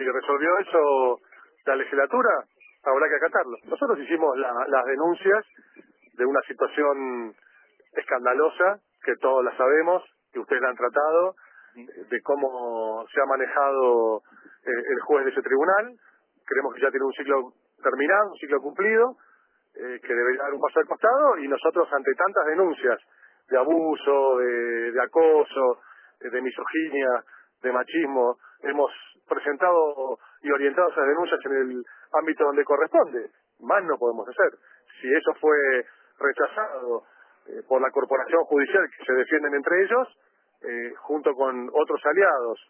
Si resolvió eso la legislatura, habrá que acatarlo. Nosotros hicimos las denuncias de una situación escandalosa, que todos la sabemos, que ustedes la han tratado, de cómo se ha manejado el juez de ese tribunal. Creemos que ya tiene un ciclo terminado, un ciclo cumplido, que debería dar un paso al costado, y nosotros, ante tantas denuncias de abuso, de acoso, de misoginia, de machismo, hemos presentado y orientado esas denuncias en el ámbito donde corresponde. Más no podemos hacer. Si eso fue rechazado por la corporación judicial, que se defienden entre ellos, junto con otros aliados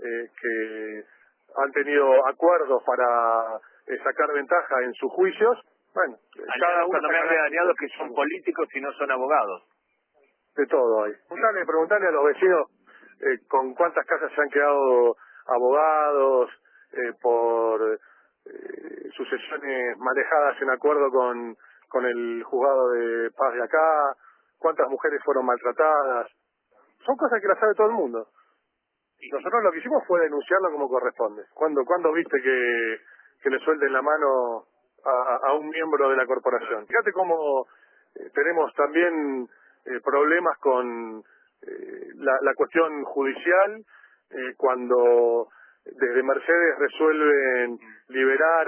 que han tenido acuerdos para sacar ventaja en sus juicios, bueno, cada uno Cuando me habla de sacará aliados que son políticos y no son abogados. de todo ahí. Preguntale a los vecinos con cuántas casas se han quedado abogados por sucesiones manejadas en acuerdo con el juzgado de paz de acá, cuántas mujeres fueron maltratadas. Son cosas que las sabe todo el mundo. Nosotros lo que hicimos fue denunciarlo como corresponde. ¿Cuándo viste que le suelten la mano a un miembro de la corporación? Fíjate cómo tenemos también problemas con la cuestión judicial, cuando desde Mercedes resuelven liberar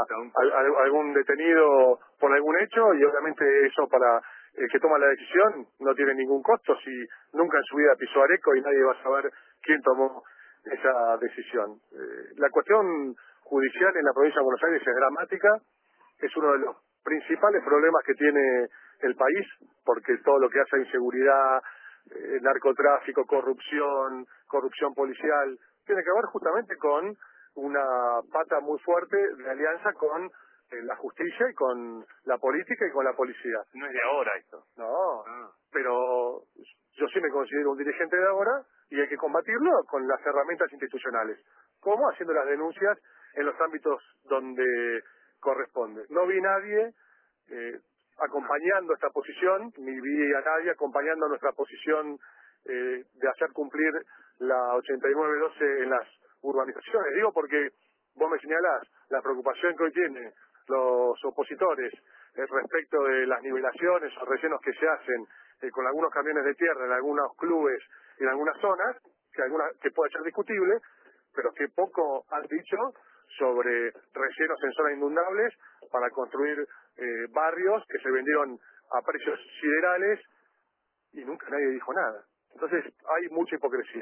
a algún detenido por algún hecho, y obviamente eso para el que toma la decisión no tiene ningún costo, si nunca en su vida pisó Areco y nadie va a saber quién tomó esa decisión. La cuestión judicial en la provincia de Buenos Aires es dramática, es uno de los principales problemas que tiene el país, porque todo lo que hace a inseguridad, narcotráfico, corrupción policial, tiene que ver justamente con una pata muy fuerte de alianza con la justicia y con la política y con la policía. No es de ahora esto. No, pero yo sí me considero un dirigente de ahora, y hay que combatirlo con las herramientas institucionales. ¿Cómo? Haciendo las denuncias en los ámbitos donde corresponde. No vi nadie acompañando esta posición, ni vi a nadie acompañando nuestra posición de hacer cumplir la 8912 en las urbanizaciones. Digo porque vos me señalás la preocupación que hoy tienen los opositores respecto de las nivelaciones o rellenos que se hacen con algunos camiones de tierra en algunos clubes y en algunas zonas, que puede ser discutible, pero que poco han dicho sobre rellenos en zonas inundables para construir barrios que se vendieron a precios siderales, y nunca nadie dijo nada. Entonces hay mucha hipocresía.